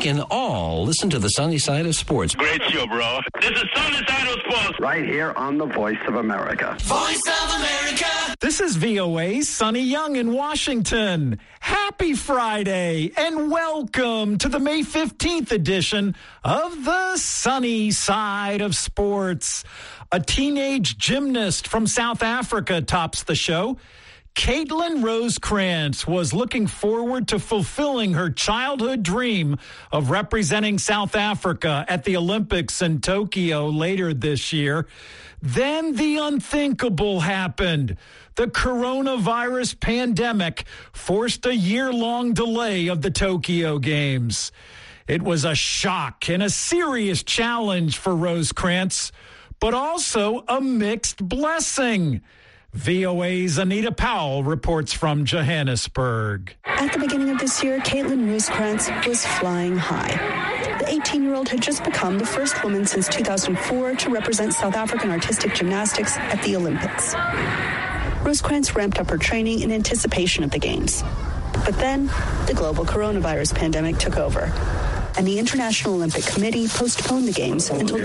can all listen to the sunny side of sports. Great show, bro. This is Sunny Side of Sports. Right here on the Voice of America. Voice of America. This is VOA's Sonny Young in Washington. Happy Friday and welcome to the May 15th edition of the Sunny Side of Sports. A teenage gymnast from South Africa tops the show. Caitlin Rosecrans was looking forward to fulfilling her childhood dream of representing South Africa at the Olympics in Tokyo later this year. Then the unthinkable happened. The coronavirus pandemic forced a year-long delay of the Tokyo Games. It was a shock and a serious challenge for Rosecrans, but also a mixed blessing. VOA's Anita Powell reports from Johannesburg. At the beginning of this year, Caitlin Rosecrans was flying high. The 18-year-old had just become the first woman since 2004 to represent South African artistic gymnastics at the Olympics. Rosecrans ramped up her training in anticipation of the Games. But then, the global coronavirus pandemic took over, and the International Olympic Committee postponed the Games until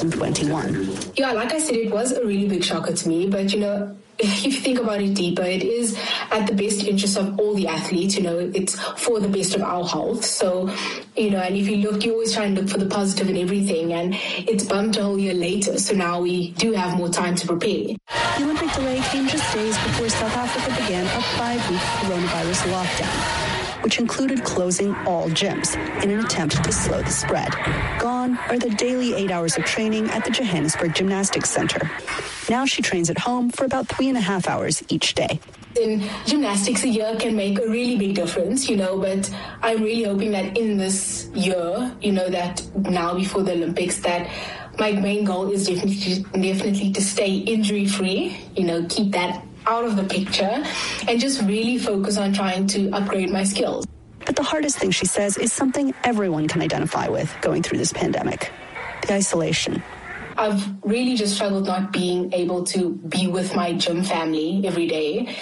2021. Yeah, like I said, it was a really big shocker to me, but, if you think about it deeper, it is at the best interest of all the athletes, it's for the best of our health. So, and if you always try and look for the positive in everything, and it's bumped a whole year later. So now we do have more time to prepare. The Olympic delay came just days before South Africa began a 5-week coronavirus lockdown, which included closing all gyms in an attempt to slow the spread. Gone are the daily 8 hours of training at the Johannesburg Gymnastics Center. Now she trains at home for about 3.5 hours each day. In gymnastics, a year can make a really big difference, but I'm really hoping that in this year, that now before the Olympics, that my main goal is definitely to stay injury-free, keep that out of the picture and just really focus on trying to upgrade my skills. But the hardest thing, she says, is something everyone can identify with going through this pandemic: the isolation. I've really just struggled not being able to be with my gym family every day.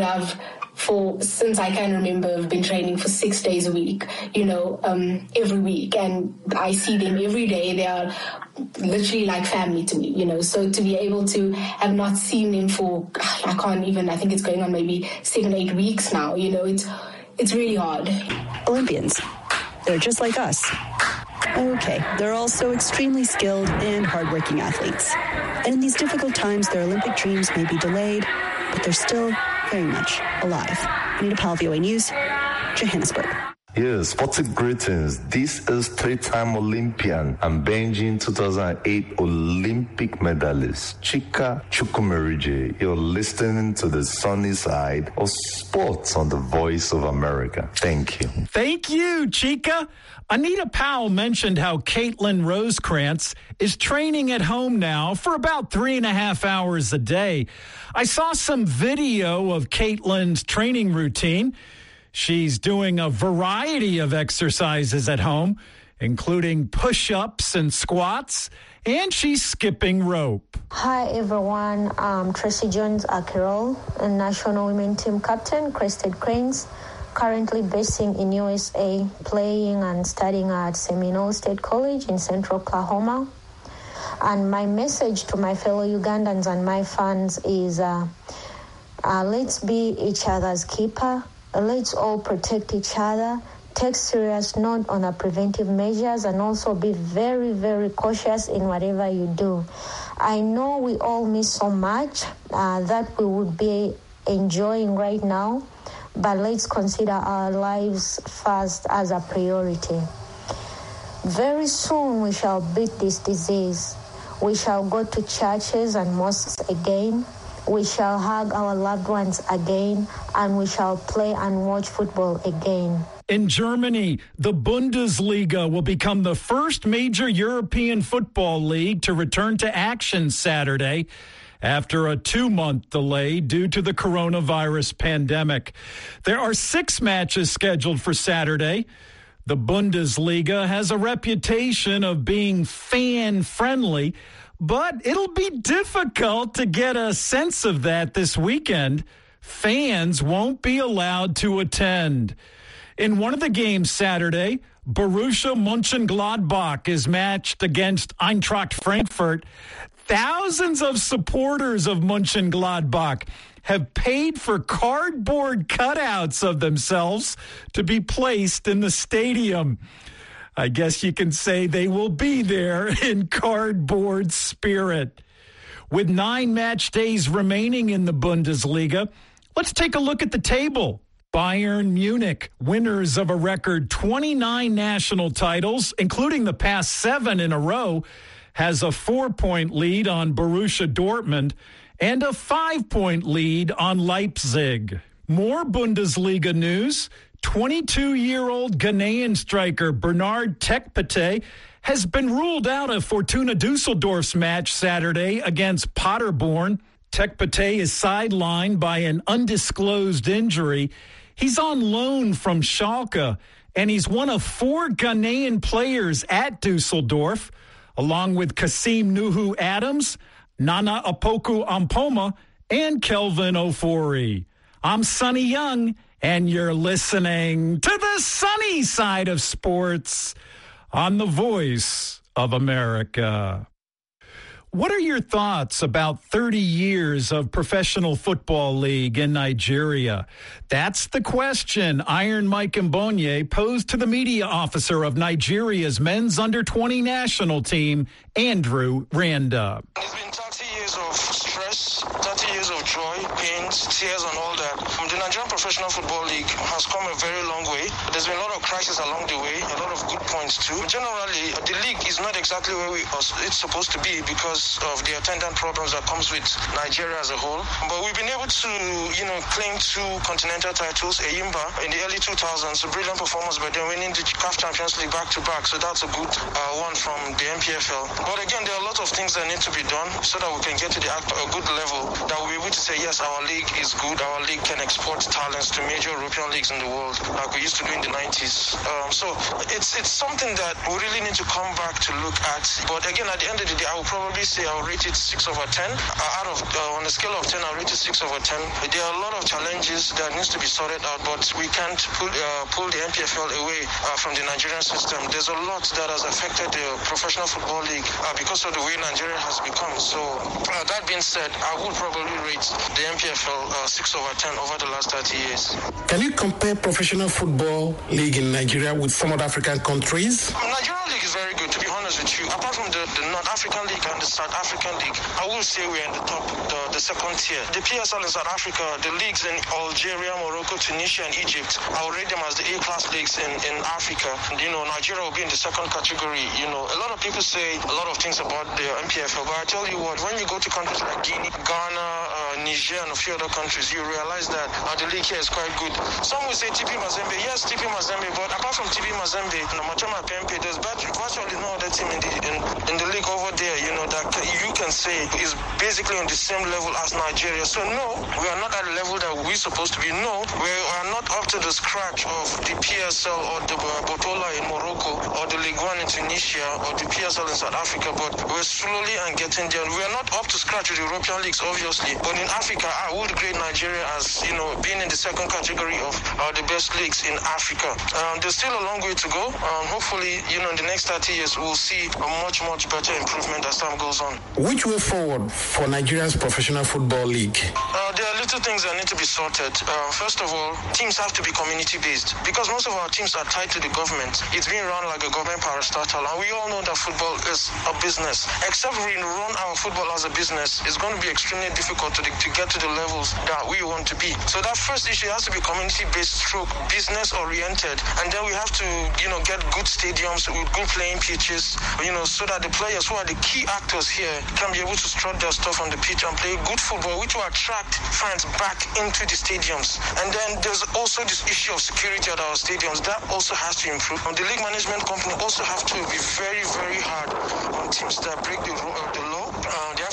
Since I can remember, I've been training for 6 days a week, every week. And I see them every day. They are literally like family to me, So to be able to have not seen them for, I think it's going on maybe 7-8 weeks now, it's really hard. Olympians, they're just like us. Okay, they're also extremely skilled and hardworking athletes. And in these difficult times, their Olympic dreams may be delayed, but they're still very much alive. Anita Powell, VOA News, Johannesburg. Yes, sporting greetings. This is 3-time Olympian and Beijing 2008 Olympic medalist Chika Chukwumerije. You're listening to the Sunny Side of Sports on the Voice of America. Thank you. Thank you, Chika. Anita Powell mentioned how Caitlin Rosecrans is training at home now for about 3.5 hours a day. I saw some video of Caitlin's training routine. She's doing a variety of exercises at home, including push-ups and squats, and she's skipping rope. Hi, everyone. I'm Tracy Jones-Akirol, a national women team captain, Crested Cranes, currently basing in USA, playing and studying at Seminole State College in Central Oklahoma. And my message to my fellow Ugandans and my fans is let's be each other's keeper. Let's all protect each other, take serious note on our preventive measures, and also be very, very cautious in whatever you do. I know we all miss so much that we would be enjoying right now, but let's consider our lives first as a priority. Very soon we shall beat this disease. We shall go to churches and mosques again. We shall hug our loved ones again, and we shall play and watch football again. In Germany, the Bundesliga will become the first major European football league to return to action Saturday after a 2-month delay due to the coronavirus pandemic. There are 6 matches scheduled for Saturday. The Bundesliga has a reputation of being fan-friendly, but it'll be difficult to get a sense of that this weekend. Fans won't be allowed to attend. In one of the games Saturday, Borussia Mönchengladbach is matched against Eintracht Frankfurt. Thousands of supporters of Mönchengladbach have paid for cardboard cutouts of themselves to be placed in the stadium. I guess you can say they will be there in cardboard spirit. With 9 match days remaining in the Bundesliga, let's take a look at the table. Bayern Munich, winners of a record 29 national titles, including the past 7 in a row, has a 4-point lead on Borussia Dortmund and a 5-point lead on Leipzig. More Bundesliga news. 22-year-old Ghanaian striker Bernard Tekpete has been ruled out of Fortuna Dusseldorf's match Saturday against Paderborn. Tekpete is sidelined by an undisclosed injury. He's on loan from Schalke, and he's one of 4 Ghanaian players at Dusseldorf, along with Kasim Nuhu Adams, Nana Opoku Ampoma, and Kelvin Ofori. I'm Sonny Young, and you're listening to the sunny side of sports on the Voice of America. What are your thoughts about 30 years of professional football league in Nigeria? That's the question Iron Mike Mbonye posed to the media officer of Nigeria's men's under-20 national team, Andrew Randa. It's been 30 years of stress, 30 years of joy, pains, tears, and all that. The Nigerian Professional Football League has come a very long way. There's been a lot of crises along the way, a lot of good points too. Generally, the league is not exactly where it's supposed to be because of the attendant problems that comes with Nigeria as a whole. But we've been able to, claim 2 continental titles, Eyimba in the early 2000s, a brilliant performance by them winning the CAF Champions League back-to-back. So that's a good one from the NPFL. But again, there are a lot of things that need to be done so that we can get to a good level that we'll be able to say, yes, our league is good. Our league can export talents to major European leagues in the world like we used to do in the 90s. So it's something that we really need to come back to look at. But again, at the end of the day, I would probably say I'll rate it 6 over 10. On a scale of 10, I'll rate it 6 over 10. There are a lot of challenges that needs to be sorted out, but we can't pull the NPFL away from the Nigerian system. There's a lot that has affected the Professional Football League because of the way Nigeria has become. So that being said, I would probably rate the NPFL 6 over 10 over the last 30 years. Can you compare Professional Football League in Nigeria with some other African countries? Nigerian league is very good, to be honest with you. Apart from the North African League and the South African League, I will say we're in the top, the second tier. The PSL in South Africa, the leagues in Algeria, Morocco, Tunisia, and Egypt, I will rate them as the A-class leagues in Africa. Nigeria will be in the second category. A lot of people say a lot of things about the NPFL, but I tell you what, when you go to countries like Guinea, Ghana, Niger, and a few other countries, you realize that the league here is quite good. Some will say TP Mazembe. Yes, TP Mazembe, but apart from TP Mazembe, Machama Pempe, there's virtually no other team in the league over there, that you can say is basically on the same level as Nigeria. So no, we are not at the level that we're supposed to be. No, we are not up to the scratch of the PSL or the Botola in Morocco or the Ligue 1 in Tunisia or the PSL in South Africa, but we're slowly and getting there. We are not up to scratch with the European leagues, obviously, but in Africa, I would grade Nigeria as, being in the second category of the best leagues in Africa. There's still a long way to go. Hopefully, in the next 30 years, we'll see a much, much better improvement as time goes on. Which way forward for Nigeria's Professional Football League? There are little things that need to be sorted. First of all, teams have to be community-based because most of our teams are tied to the government. It's being run like a government parastatal, and we all know that football is a business. Except we run our football as a business, it's going to be extremely difficult to get to the levels that we want to be. So that first issue has to be community-based stroke, business-oriented, and then we have to, get good stadiums with good playing pitches, so that the players who are the key actors here can be able to strut their stuff on the pitch and play good football, which will attract fans back into the stadiums. And then there's also this issue of security at our stadiums. That also has to improve. The league management company also have to be very, very hard on teams that break the law. They have to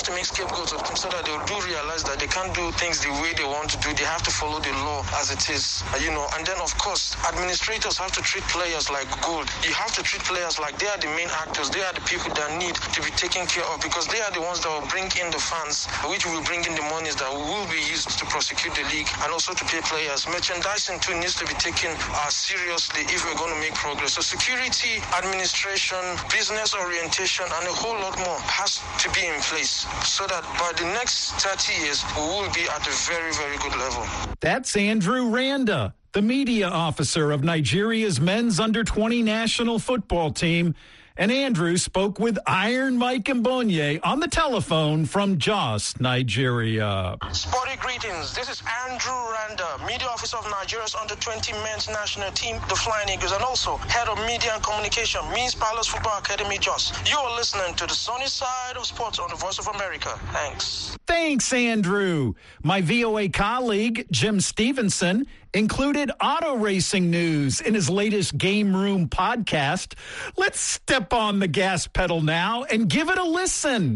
to make scapegoats of them so that they do realize that they can't do things the way they want to do. They have to follow the law as it is, And then, of course, administrators have to treat players like gold. You have to treat players like they are the main actors. They are the people that need to be taken care of because they are the ones that will bring in the fans, which will bring in the monies that will be used to prosecute the league and also to pay players. Merchandising, too, needs to be taken seriously if we're going to make progress. So security, administration, business orientation, and a whole lot more has to be in place so that by the next 30 years, we will be at a very, very good level. That's Andrew Randa, the media officer of Nigeria's men's under-20 national football team. And Andrew spoke with Iron Mike Mbonye on the telephone from Jos, Nigeria. Sporty greetings. This is Andrew Randa, media officer of Nigeria's under-20 men's national team, the Flying Eagles, and also head of media and communication, Means Palace Football Academy, Jos. You are listening to the sunny side of sports on the Voice of America. Thanks. Thanks, Andrew. My VOA colleague, Jim Stevenson, included auto racing news in his latest Game Room podcast. Let's step on the gas pedal now and give it a listen.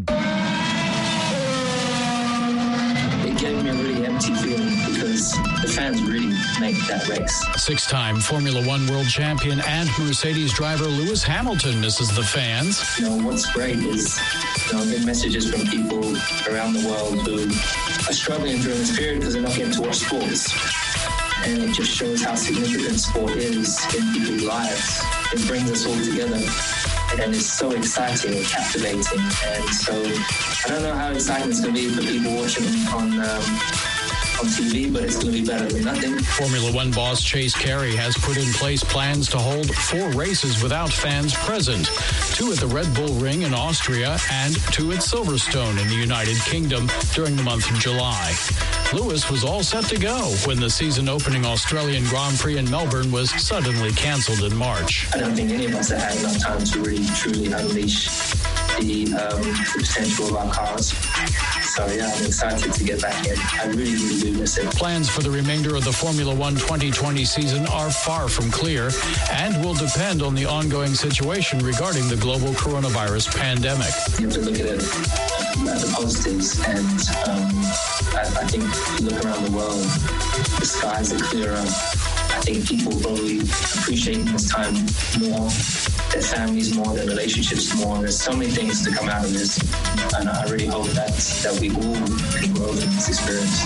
It gave me a really empty feeling because the fans really make that race. Six-time Formula One world champion and Mercedes driver Lewis Hamilton misses the fans. What's great is I get messages from people around the world who are struggling during this period because they're not getting to watch sports. And it just shows how significant sport is in people's lives. It brings us all together. And it's so exciting and captivating. And so I don't know how exciting it's going to be for people watching on TV, but it's going to be better than nothing. Formula One boss Chase Carey has put in place plans to hold 4 races without fans present, 2 at the Red Bull Ring in Austria and 2 at Silverstone in the United Kingdom during the month of July. Lewis was all set to go when the season-opening Australian Grand Prix in Melbourne was suddenly cancelled in March. I don't think any of us have had enough time to really, truly unleash the potential of our cars. So, yeah, I'm excited to get back in. I really, really do miss it. Plans for the remainder of the Formula One 2020 season are far from clear and will depend on the ongoing situation regarding the global coronavirus pandemic. You have to look at it at the positives, and I think if you look around the world, the skies are clearer. I think people probably appreciate this time more, their families more, their relationships more. There's so many things to come out of this, and I really hope that we all can grow from this experience.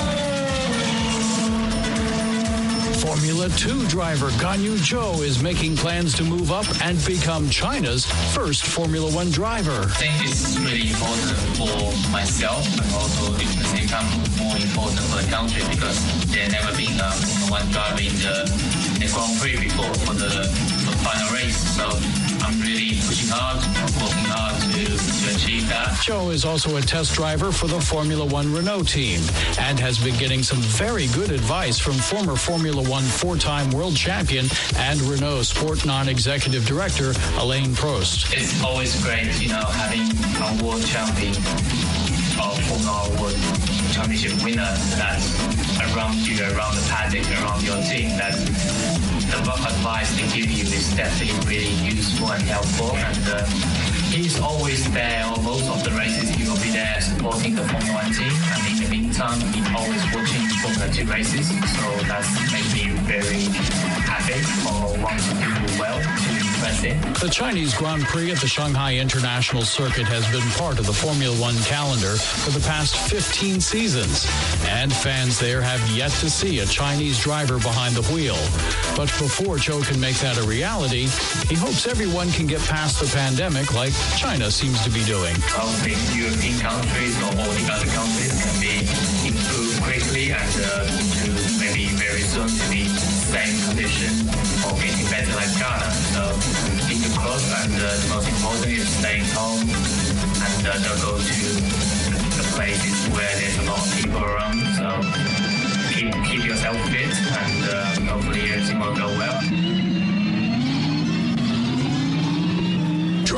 Formula 2 driver Ganyu Zhou is making plans to move up and become China's first Formula One driver. I think it's really important for myself and also at the same time more important for the country because there's never been a Formula One driver in the Grand Prix before for the final race. So I'm really pushing hard, working hard to achieve that. Zhou is also a test driver for the Formula One Renault team and has been getting some very good advice from former Formula One 4-time world champion and Renault Sport non-executive director Alain Prost. It's always great, having a world champion or Formula World Championship winner that's around you, around the paddock, around your team. That the advice they give you is definitely really useful and helpful. And he's always there, or most of the races he will be there supporting the Formula One team. And in the meantime, he's always watching Formula 2 races. So that makes me very happy or want to do well to impress him. The Chinese Grand Prix at the Shanghai International Circuit has been part of the Formula One calendar for the past 15 seasons. And fans there have yet to see a Chinese driver behind the wheel. But before Zhou can make that a reality, he hopes everyone can get past the pandemic like China seems to be doing. I think European countries or all the other countries can be improved quickly and to maybe very soon to be same condition or getting better like China. So keep it close, and the most important is staying home and don't go to the places where there's a lot of people around. So keep yourself fit, and hopefully everything will go well.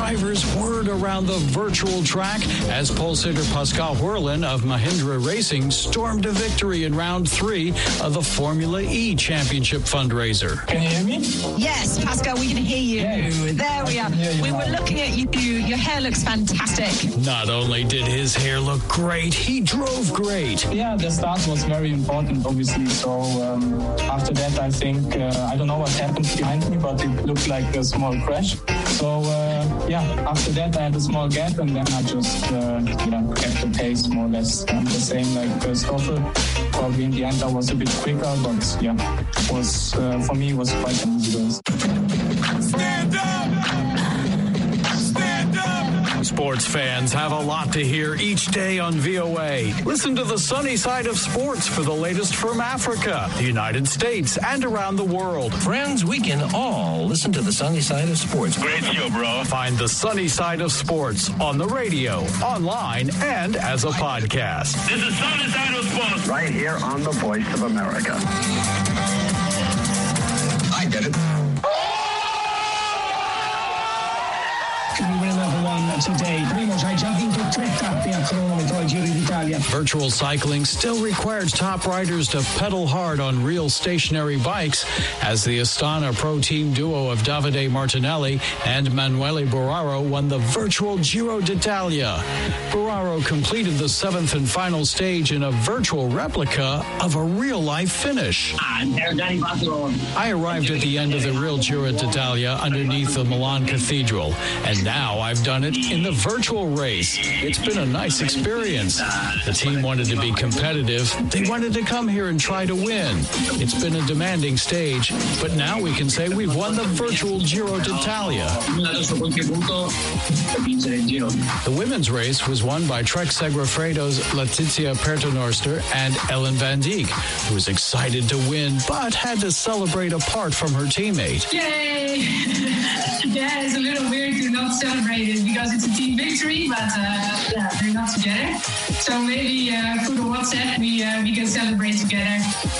drivers whirred around the virtual track as pole sitter Pascal Wehrlein of Mahindra Racing stormed a victory in round 3 of the Formula E Championship fundraiser. Can you hear me? Yes, Pascal, we can hear you. Yes. There we are. We were looking at you. Your hair looks fantastic. Not only did his hair look great, he drove great. Yeah, the start was very important, obviously. So after that, I think, I don't know what happened behind me, but it looked like a small crash. So after that, I had a small gap, and then I just kept the pace more or less the same like Stoffel. Probably in the end, I was a bit quicker, but was for me, it was quite an easy race. Stand up! Stand up! Sports fans have a lot to hear each day on VOA. Listen to the sunny side of sports for the latest from Africa, the United States, and around the world. Friends, we can all listen to the sunny side of sports. Great show, bro. Find the sunny side of sports on the radio, online, and as a podcast. This is Sunny Side of Sports. Right here on the Voice of America. I get it. Can we win another one today? Primoz hai già vinto 3 tappe a cronometro al Giro d'Italia. Virtual cycling still requires top riders to pedal hard on real stationary bikes as the Astana Pro Team duo of Davide Martinelli and Manuele Borraro won the virtual Giro d'Italia. Borraro completed the 7th and final stage in a virtual replica of a real-life finish. I arrived at the end of the real Giro d'Italia underneath the Milan Cathedral, and now I've done it in the virtual race. It's been a nice experience. The team wanted to be competitive. They wanted to come here and try to win. It's been a demanding stage, but now we can say we've won the virtual Giro d'Italia. The women's race was won by Trek Segafredo's Letizia Pertonorster and Ellen Van Dijk, who was excited to win, but had to celebrate apart from her teammate. Yay! Yeah, it's a little weird to not celebrate it because it's a team victory, but they're not together. So maybe through the WhatsApp we can celebrate together.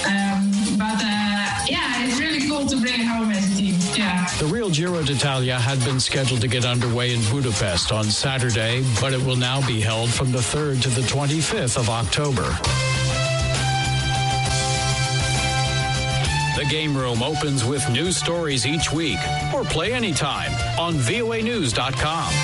It's really cool to bring it home as a team. Yeah. The real Giro d'Italia had been scheduled to get underway in Budapest on Saturday, but it will now be held from the 3rd to the 25th of October. The Game Room opens with news stories each week or play anytime on voanews.com.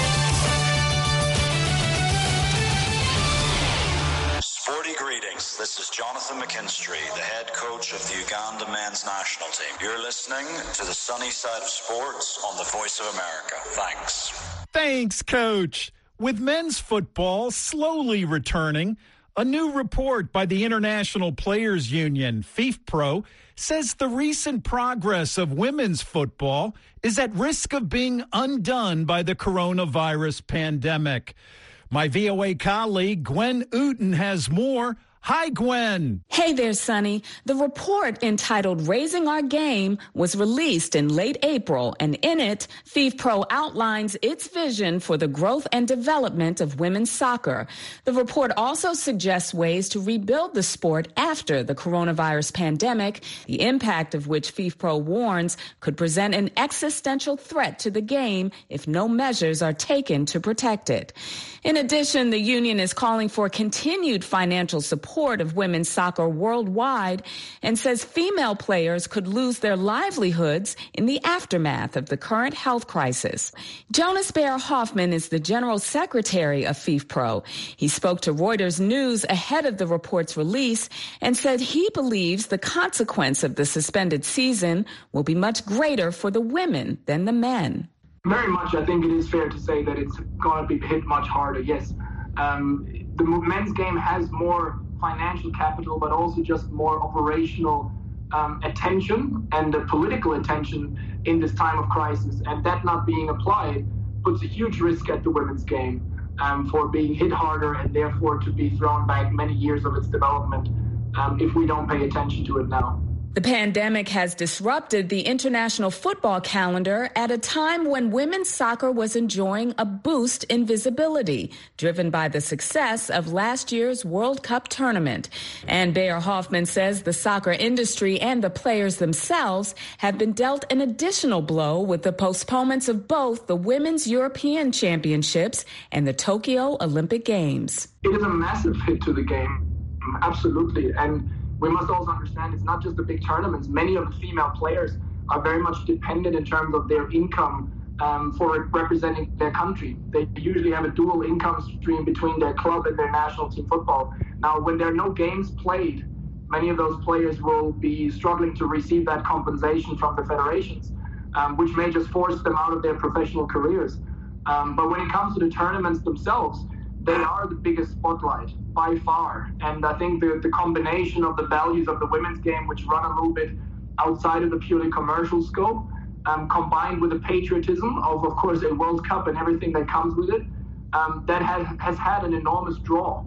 Sporty greetings. This is Jonathan McKinstry, the head coach of the Uganda men's national team. You're listening to the sunny side of sports on the Voice of America. Thanks. Thanks, Coach. With men's football slowly returning, a new report by the International Players Union, FIFPro, says the recent progress of women's football is at risk of being undone by the coronavirus pandemic. My VOA colleague, Gwen Uten, has more. Hi, Gwen. Hey there, Sonny. The report entitled Raising Our Game was released in late April, and in it, FIFPro outlines its vision for the growth and development of women's soccer. The report also suggests ways to rebuild the sport after the coronavirus pandemic, the impact of which FIFPro warns could present an existential threat to the game if no measures are taken to protect it. In addition, the union is calling for continued financial support of women's soccer worldwide and says female players could lose their livelihoods in the aftermath of the current health crisis. Jonas Baer Hoffman is the general secretary of FIFPro. He spoke to Reuters News ahead of the report's release and said he believes the consequence of the suspended season will be much greater for the women than the men. Very much, I think it is fair to say that it's going to be hit much harder, yes. The men's game has more financial capital, but also just more operational attention and political attention in this time of crisis. And that not being applied puts a huge risk at the women's game for being hit harder and therefore to be thrown back many years of its development if we don't pay attention to it now. The pandemic has disrupted the international football calendar at a time when women's soccer was enjoying a boost in visibility, driven by the success of last year's World Cup tournament. And Bayer Hoffman says the soccer industry and the players themselves have been dealt an additional blow with the postponements of both the Women's European Championships and the Tokyo Olympic Games. It is a massive hit to the game, absolutely. And we must also understand it's not just the big tournaments. Many of the female players are very much dependent in terms of their income for representing their country. They usually have a dual income stream between their club and their national team football. Now, when there are no games played, many of those players will be struggling to receive that compensation from the federations, which may just force them out of their professional careers. But when it comes to the tournaments themselves, they are the biggest spotlight by far. And I think the combination of the values of the women's game, which run a little bit outside of the purely commercial scope, combined with the patriotism of course, a World Cup and everything that comes with it, that has had an enormous draw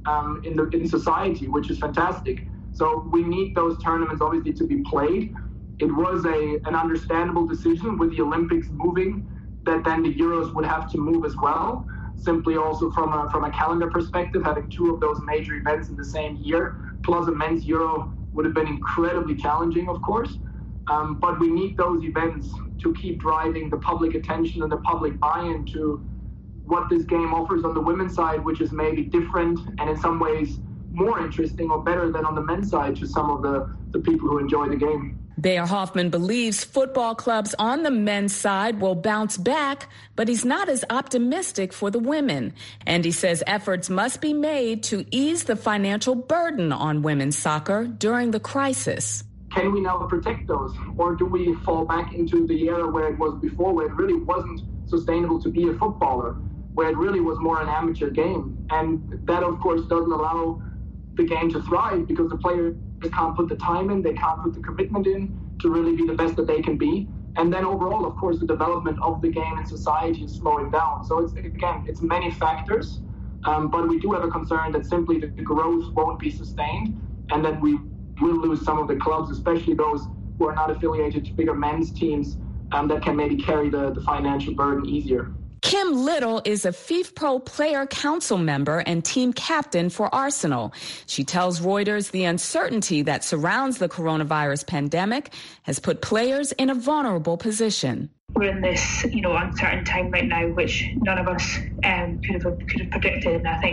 in society, which is fantastic. So we need those tournaments obviously to be played. It was an understandable decision with the Olympics moving, that then the Euros would have to move as well. Simply also from a calendar perspective, having two of those major events in the same year, plus a men's Euro, would have been incredibly challenging, of course. But we need those events to keep driving the public attention and the public buy-in to what this game offers on the women's side, which is maybe different and in some ways more interesting or better than on the men's side to some of the people who enjoy the game. Bayer Hoffman believes football clubs on the men's side will bounce back, but he's not as optimistic for the women. And he says efforts must be made to ease the financial burden on women's soccer during the crisis. Can we now protect those? Or do we fall back into the era where it was before, where it really wasn't sustainable to be a footballer, where it really was more an amateur game? And that, of course, doesn't allow the game to thrive because the players can't put the time in, they can't put the commitment in to really be the best that they can be. And then overall, of course, the development of the game in society is slowing down. So it's many factors, but we do have a concern that simply the growth won't be sustained and that we will lose some of the clubs, especially those who are not affiliated to bigger men's teams that can maybe carry the financial burden easier. Kim Little is a FIFPro Player Council member and team captain for Arsenal. She tells Reuters the uncertainty that surrounds the coronavirus pandemic has put players in a vulnerable position. We're in this, uncertain time right now, which none of us could have predicted. And I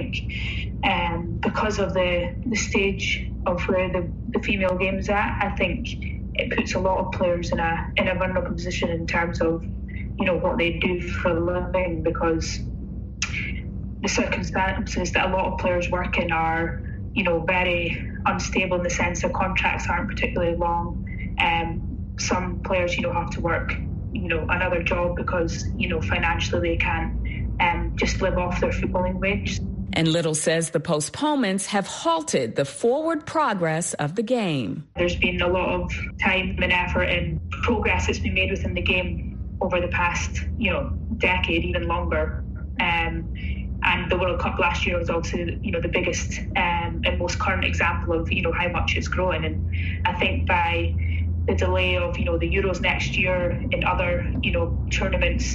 think because of the stage of where the female game's at, I think it puts a lot of players in a vulnerable position in terms of what they do for a living, because the circumstances that a lot of players work in are, very unstable in the sense their contracts aren't particularly long. Some players, have to work, another job because, financially they can't just live off their footballing wage. And Little says the postponements have halted the forward progress of the game. There's been a lot of time and effort and progress that's been made within the game over the past, decade, even longer. And the World Cup last year was obviously, the biggest and most current example of, how much it's growing. And I think by the delay of, the Euros next year and other, tournaments,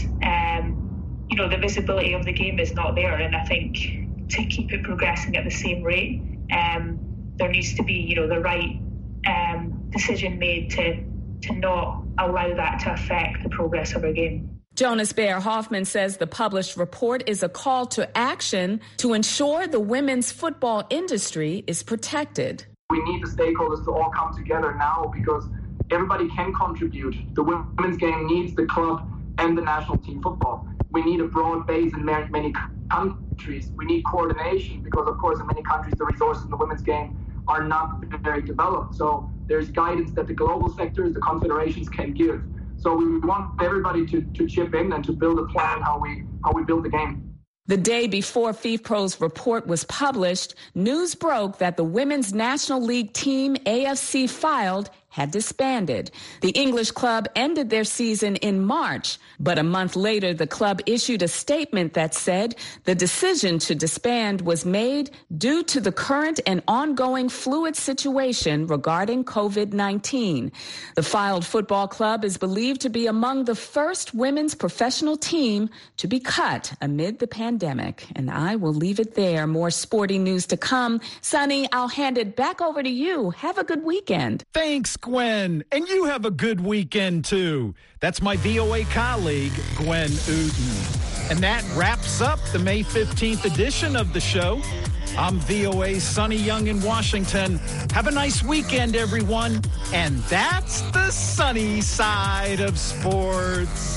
the visibility of the game is not there. And I think to keep it progressing at the same rate, there needs to be, the right decision made to not allow that to affect the progress of our game. Jonas Bayer Hoffman says the published report is a call to action to ensure the women's football industry is protected. We need the stakeholders to all come together now because everybody can contribute. The women's game needs the club and the national team football. We need a broad base in many countries. We need coordination because, of course, in many countries, the resources in the women's game are not very developed. So there's guidance that the global sectors, the confederations can give. So we want everybody to chip in and to build a plan how we build the game. The day before FIFPro's report was published, news broke that the Women's National League team AFC filed had disbanded. The English club ended their season in March, but a month later, the club issued a statement that said the decision to disband was made due to the current and ongoing fluid situation regarding COVID-19. The Fylde Football Club is believed to be among the first women's professional team to be cut amid the pandemic. And I will leave it there. More sporting news to come. Sonny, I'll hand it back over to you. Have a good weekend. Thanks, Gwen. And you have a good weekend, too. That's my VOA colleague, Gwen Uden. And that wraps up the May 15th edition of the show. I'm VOA's Sonny Young in Washington. Have a nice weekend, everyone. And that's the sunny side of sports.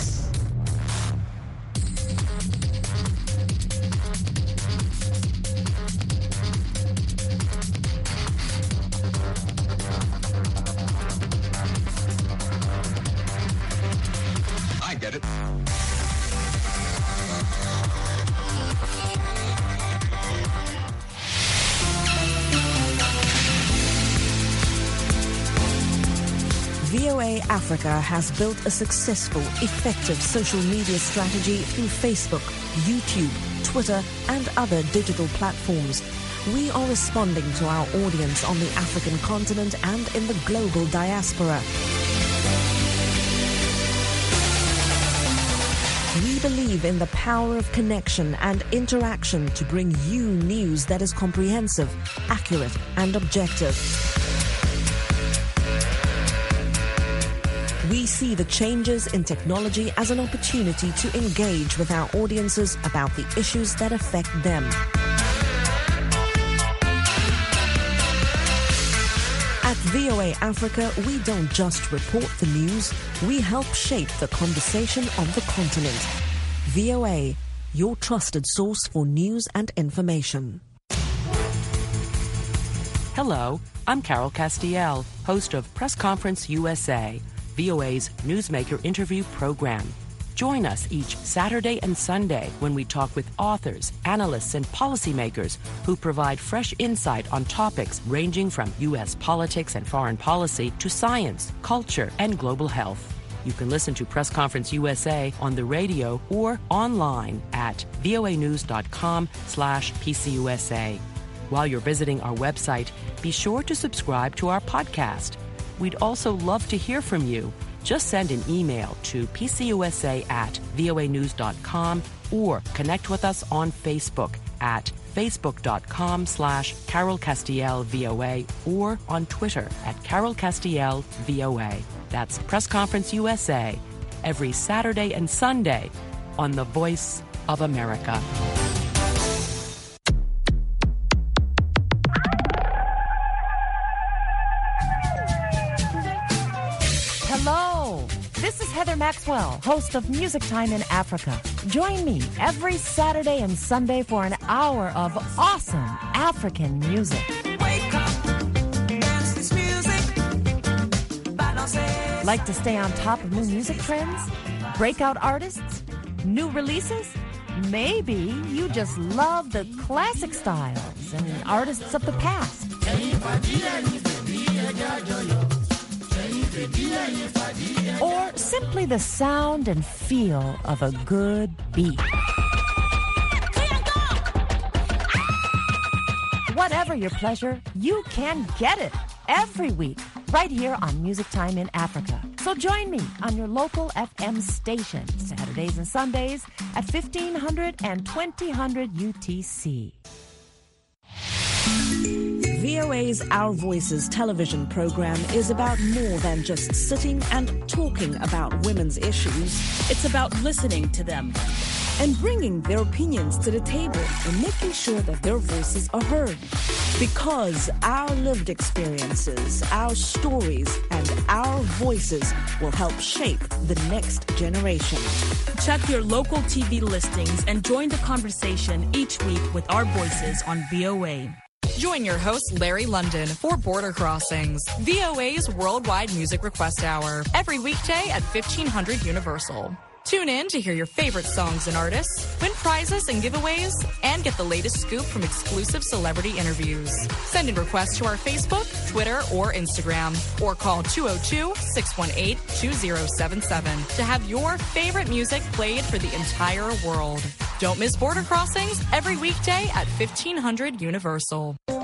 Get it. VOA Africa has built a successful, effective social media strategy through Facebook, YouTube, Twitter, and other digital platforms. We are responding to our audience on the African continent and in the global diaspora. We believe in the power of connection and interaction to bring you news that is comprehensive, accurate, and objective. We see the changes in technology as an opportunity to engage with our audiences about the issues that affect them. At VOA Africa, we don't just report the news, we help shape the conversation on the continent. VOA, your trusted source for news and information. Hello, I'm Carol Castiel, host of Press Conference USA, VOA's newsmaker interview program. Join us each Saturday and Sunday when we talk with authors, analysts, and policymakers who provide fresh insight on topics ranging from U.S. politics and foreign policy to science, culture, and global health. You can listen to Press Conference USA on the radio or online at voanews.com/PCUSA. While you're visiting our website, be sure to subscribe to our podcast. We'd also love to hear from you. Just send an email to pcusa@voanews.com or connect with us on Facebook at facebook.com/Carol Castiel VOA or on Twitter at Carol Castiel VOA. That's Press Conference USA every Saturday and Sunday on the Voice of America. Hello, this is Heather Maxwell, host of Music Time in Africa. Join me every Saturday and Sunday for an hour of awesome African music. Wake up, dance this music, balance. Like to stay on top of new music trends? Breakout artists? New releases? Maybe you just love the classic styles and artists of the past. Or simply the sound and feel of a good beat. Whatever your pleasure, you can get it every week right here on Music Time in Africa. So join me on your local FM station Saturdays and Sundays at 1500 and 2000 UTC. VOA's Our Voices television program is about more than just sitting and talking about women's issues. It's about listening to them and bringing their opinions to the table and making sure that their voices are heard. Because our lived experiences, our stories, and our voices will help shape the next generation. Check your local TV listings and join the conversation each week with our voices on VOA. Join your host, Larry London, for Border Crossings, VOA's worldwide music request hour, every weekday at 1500 Universal. Tune in to hear your favorite songs and artists, win prizes and giveaways, and get the latest scoop from exclusive celebrity interviews. Send in requests to our Facebook, Twitter, or Instagram, or call 202-618-2077 to have your favorite music played for the entire world. Don't miss Border Crossings every weekday at 1500 Universal.